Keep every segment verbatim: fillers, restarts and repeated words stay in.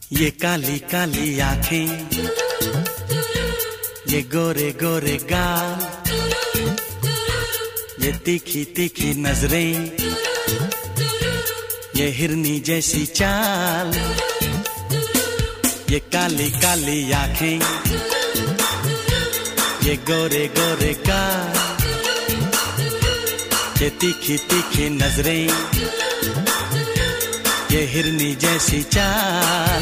ये काली काली आंखें, ये गोरे गोरे गाल, ये तीखी तीखी नजरें, ये हिरनी जैसी चाल। ये काली काली आंखें, ये गोरे गोरे गाल, ये तीखी तीखी नजरें, ये हिरनी जैसी चाल।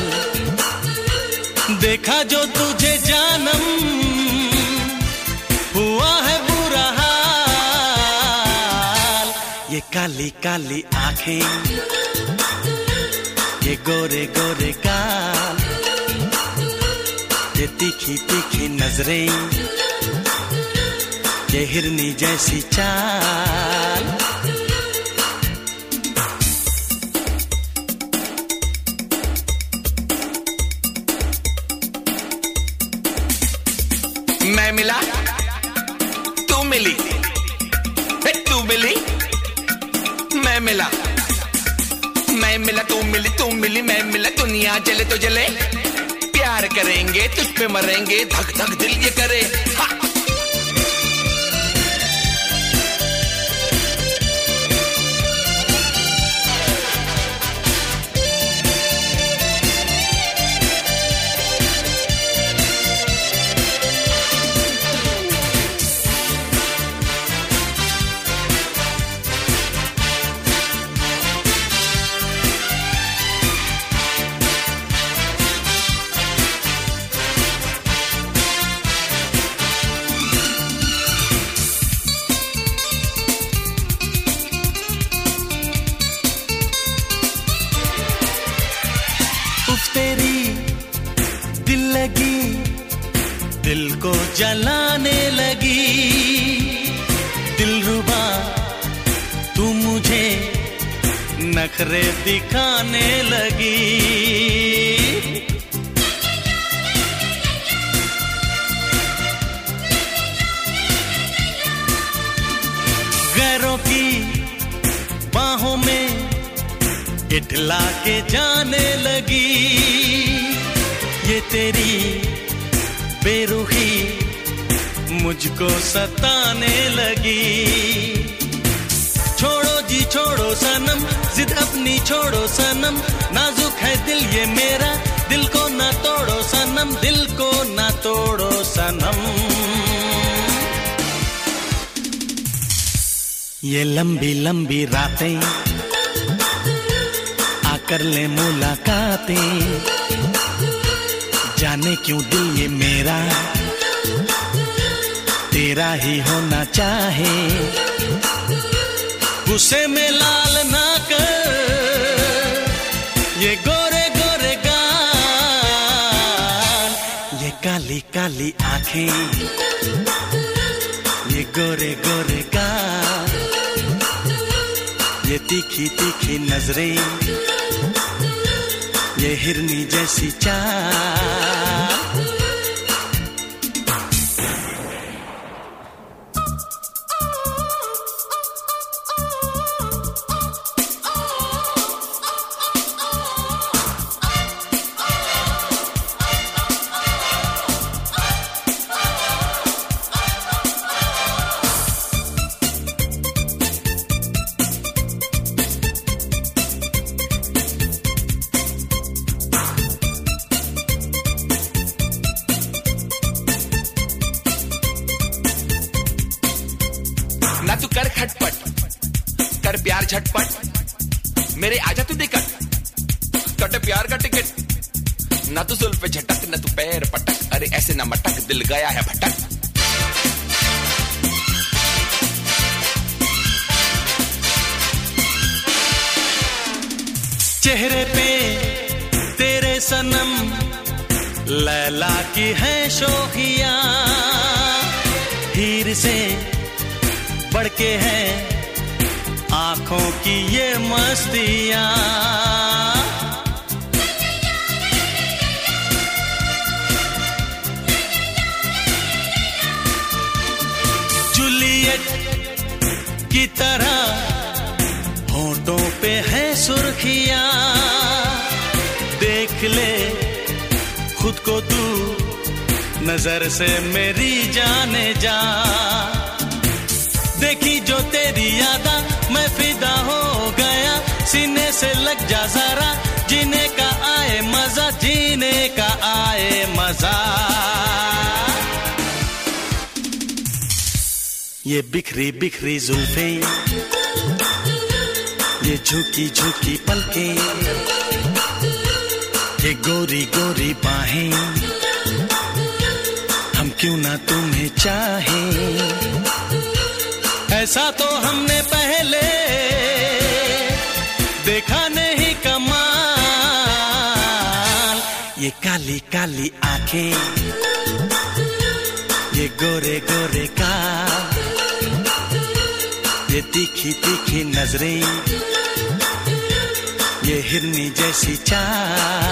देखा जो तुझे जानम, हुआ है बुरा हाल। ये काली काली आंखें, ये गोरे गोरे गाल, ये तीखी तीखी नजरें, ये हिरनी जैसी चाल। मैं मिला, तू मिली, तू मिली, मैं मिला, मैं मिला, तू मिली, तू मिली, मैं मिला। दुनिया जले तो जले, प्यार करेंगे, तुझ पे मरेंगे, धक धक दिल ये करे। हा! तेरी दिल लगी, दिल को जलाने लगी। दिलरुबा तू मुझे नखरे दिखाने लगी। गैरों की बाहों में इठला के जाने लगी। ये तेरी बेरुखी मुझको सताने लगी। छोड़ो जी छोड़ो सनम, जिद अपनी छोड़ो सनम, नाजुक है दिल ये मेरा, दिल को ना तोड़ो सनम, दिल को ना तोड़ो सनम। ये लंबी लंबी रातें कर ले मुलाकातें, जाने क्यों दिल ये मेरा तेरा ही होना चाहे। गुस्से में लाल ना कर ये गोरे गोरे गाल। ये काली काली आंखें, ये गोरे गोरे गाल, ये तीखी तीखी नजरें, ये हिरनी जैसी चाल। ना तू कर खटपट, कर प्यार झटपट, मेरे आजा तू निकट, कट प्यार का टिकट। ना तू सुल पे झटक, ना तू पैर पटक, अरे ऐसे ना मटक, दिल गया है भटक। चेहरे पे तेरे सनम लैला की है शोखियां, हीर से बढ़ के है आंखों की ये मस्तियां। जूलियट की तरह होंठों पे है सुर्खियां, देख ले खुद को तू नजर से मेरी जाने जा। देखी जो तेरी यादा मैं फिदा हो गया, सीने से लग जा जरा, जीने का आए मजा, जीने का आए मजा। ये बिखरी बिखरी जुल्फे, ये झुकी झुकी पलकें, ये गोरी गोरी बाहें, हम क्यों ना तुम्हें चाहें। ऐसा तो हमने पहले देखा नहीं कमाल। ये काली काली आंखें, ये गोरे गोरे गाल, ये तीखी तीखी नजरें, ये हिरनी जैसी चाल।